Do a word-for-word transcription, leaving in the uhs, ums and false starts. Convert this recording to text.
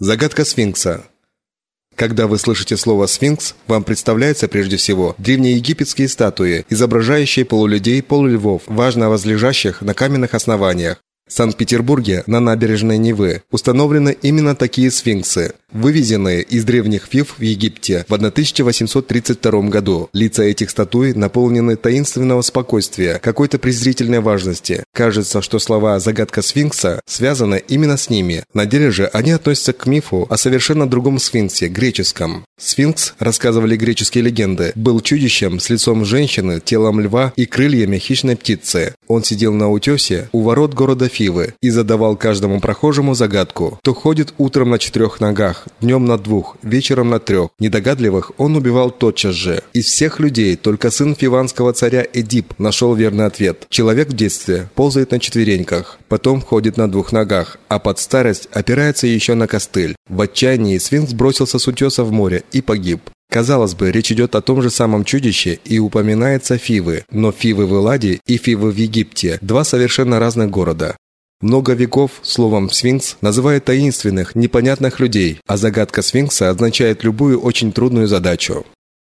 Загадка сфинкса. Когда вы слышите слово «сфинкс», вам представляются прежде всего древнеегипетские статуи, изображающие полулюдей, полульвов, важно возлежащих на каменных основаниях. В Санкт-Петербурге на набережной Невы установлены именно такие сфинксы, вывезенные из древних Фив в Египте в тысяча восемьсот тридцать втором году. Лица этих статуй наполнены таинственного спокойствия, какой-то презрительной важности. Кажется, что слова «загадка сфинкса» связаны именно с ними. На деле же они относятся к мифу о совершенно другом сфинксе, греческом. Сфинкс, рассказывали греческие легенды, был чудищем с лицом женщины, телом льва и крыльями хищной птицы. Он сидел на утесе у ворот города Фивы и задавал каждому прохожему загадку. Кто ходит утром на четырех ногах, днем на двух, вечером на трех. Недогадливых он убивал тотчас же. Из всех людей только сын фиванского царя Эдип нашел верный ответ. Человек в детстве ползает на четвереньках, потом ходит на двух ногах, а под старость опирается еще на костыль. В отчаянии сфинкс бросился с утеса в море и погиб. Казалось бы, речь идет о том же самом чудище и упоминается Фивы, но Фивы в Элладе и Фивы в Египте – два совершенно разных города. Много веков словом «сфинкс» называют таинственных, непонятных людей, а загадка сфинкса означает любую очень трудную задачу.